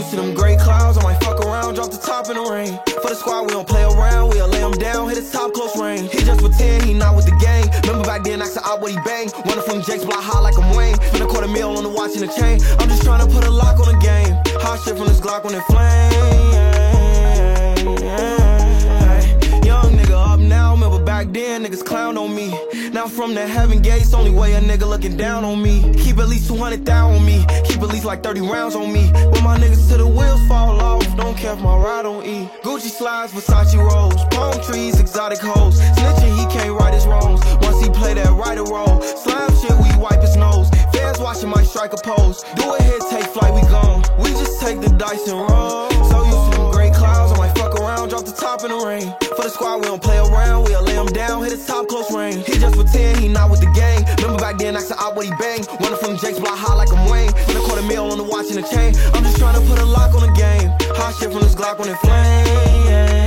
used to them gray clouds, I might fuck around, drop the top in the rain. For the squad, we don't play around, we'll lay him down, hit his top close range. He just pretend he not with the gang. Remember back then, asked out what he bang. Running from Jake's block high like I'm Wayne. Spend $250,000 on the watch and the chain. I'm just trying to put a lock on the game. Hot shit from this Glock when it flame. Young nigga up now, remember back then, niggas clown on me. Now from the heaven gates, only way a nigga looking down on me. Keep at least 200,000 on me, keep at least like 30 rounds on me. When my niggas till the wheels fall off, don't care if my ride don't eat. Gucci slides, Versace rolls, palm trees, exotic hoes. Snitching, he can't right his wrongs. Once he play that right or roll, slime shit, we wipe his nose. Fans watching my strike a pose. Do a hit, take flight, we gone. We just take the dice and roll. So used to them gray clouds, I might fuck around, drop the top in the rain. For the squad, we don't play around, we'll lay him down, hit his top close range. He just pretend he not with the gang. Remember back then, asked out what he bang. Running from Jake's block high like I'm Wayne. Spend $250,000 on the watch and the chain. I'm just trying to put a lock on the game. Hot shit from this Glock when it flame.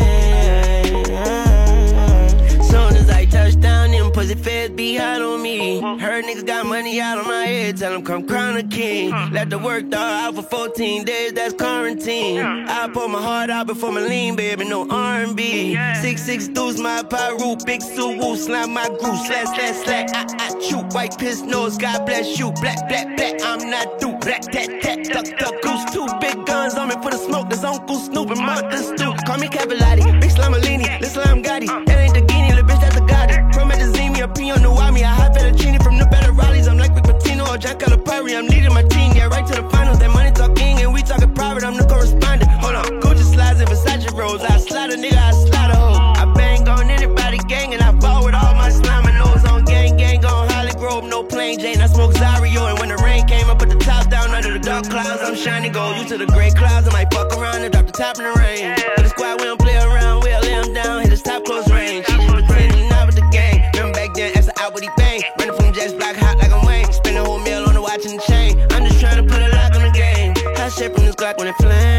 Soon as I touch down, them pussy feds be hot on me. Heard niggas got money out on my head, tell them come crown a king. Let the work dog out for 14 days, that's quarantine. I pour my heart out before my lean, baby, no R&B. 6'6" deuce, my pyro, big suit, woo, slime my groove, slash, I shoot, white piss nose, God bless you, black, I'm not through, black, duck, goose, two big guns on me for the smoke, that's Uncle Snoop and Martha Stewart. Call me Cavallati, big Slamalini, little Slam Gotti, that ain't the Guinea, little bitch, that's a Gotti. From Medellin, a P on the Wami, a hot fettuccine from the better Raleighs. I'm like Rick Pitino or Jack Calipari, I'm leading my team, yeah, right to the finals. That money talking and we talking private, I'm the correspondent. Hold on, Gucci slides and Versace rolls, I slide a nigga, I slide a hoe. I bang on anybody gang and I ball with all my slime and nose on gang on Holly Grove, no plain Jane, I smoke Zario. And when the rain came, I put the top down under the dark clouds, I'm shining gold. You to the gray clouds, I might fuck around and drop the top in the rain. For the squad, we don't play around, we'll lay him down, hit his top close range. She just pretending not with the gang. Remember back then, asked out what he bang. Running from Jake's block hot like I'm Wayne. Spend $250,000 on the watch and the chain. I'm just trying to put a lock on the game. Hot shit from this Glock when it flame.